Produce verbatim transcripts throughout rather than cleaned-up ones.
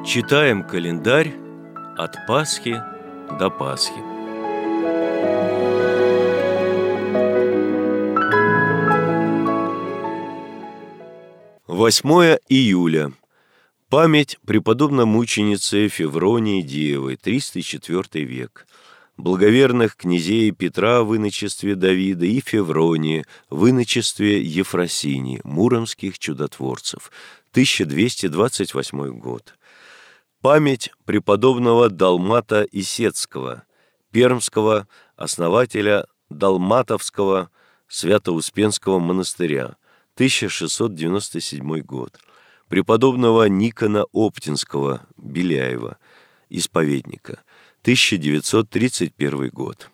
Читаем календарь от Пасхи до Пасхи. восьмое июля. Память преподобно-мученицы Февронии Девы, триста четвёртый век. Благоверных князей Петра в иночестве Давида и Февронии в иночестве Ефросинии, муромских чудотворцев, тысяча двести двадцать восьмой год. Память преподобного Далмата Исетского, пермского основателя Далматовского Свято-Успенского монастыря, тысяча шестьсот девяносто седьмой год. Преподобного Никона Оптинского, Беляева, исповедника, тысяча девятьсот тридцать первый год.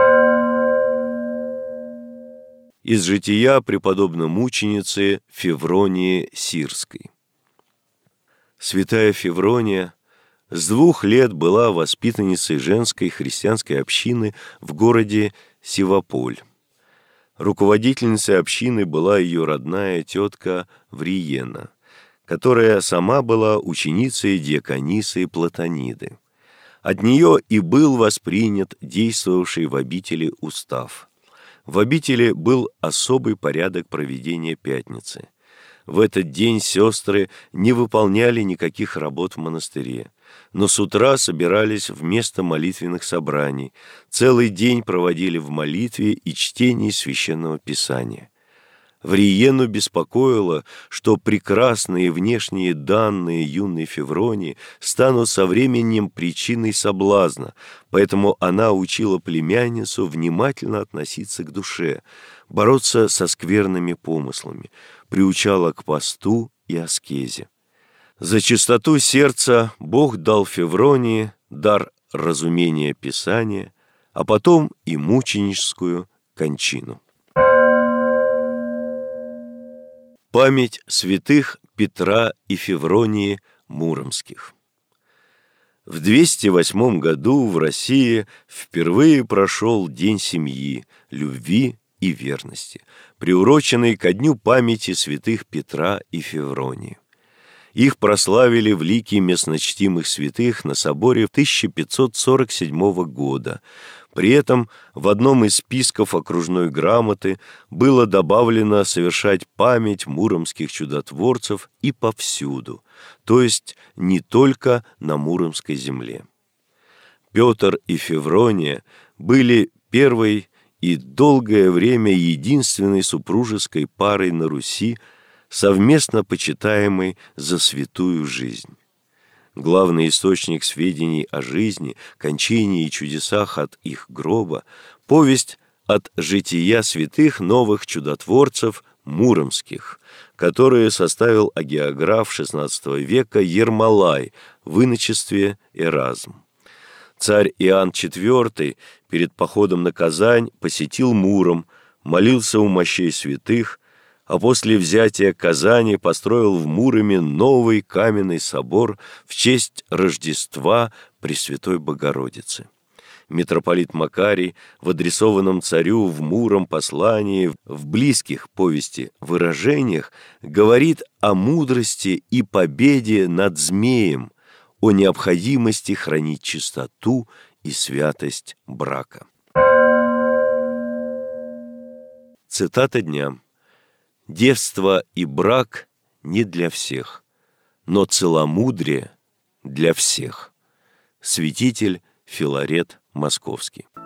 Из жития преподобно-мученицы Февронии Сирской. Святая Феврония с двух лет была воспитанницей женской христианской общины в городе Севаполь. Руководительницей общины была ее родная тетка Вриена, которая сама была ученицей диаконисы Платониды. От нее и был воспринят действовавший в обители устав. В обители был особый порядок проведения Пятницы. В этот день сестры не выполняли никаких работ в монастыре, но с утра собирались вместо молитвенных собраний, целый день проводили в молитве и чтении Священного Писания. Вриену беспокоило, что прекрасные внешние данные юной Февронии станут со временем причиной соблазна, поэтому она учила племянницу внимательно относиться к душе, бороться со скверными помыслами, приучала к посту и аскезе. За чистоту сердца Бог дал Февронии дар разумения Писания, а потом и мученическую кончину. Память святых Петра и Февронии Муромских. В двести восьмом году в России впервые прошел День семьи, любви и верности, приуроченный ко дню памяти святых Петра и Февронии. Их прославили в лике местночтимых святых на соборе тысяча пятьсот сорок седьмого года. При этом в одном из списков окружной грамоты было добавлено совершать память муромских чудотворцев и повсюду, то есть не только на Муромской земле. Петр и Феврония были первой и долгое время единственной супружеской парой на Руси, совместно почитаемой за святую жизнь. Главный источник сведений о жизни, кончине и чудесах от их гроба – повесть от жития святых новых чудотворцев муромских, которые составил агеограф шестнадцатого века Ермолай в иночестве Эразм. Царь Иоанн четвёртый перед походом на Казань посетил Муром, молился у мощей святых, а после взятия Казани построил в Муроме новый каменный собор в честь Рождества Пресвятой Богородицы. Митрополит Макарий в адресованном царю в Муром послании в близких повести выражениях говорит о мудрости и победе над змеем, о необходимости хранить чистоту и святость брака. Цитата дня. «Девство и брак не для всех, но целомудрие для всех». Святитель Филарет Московский.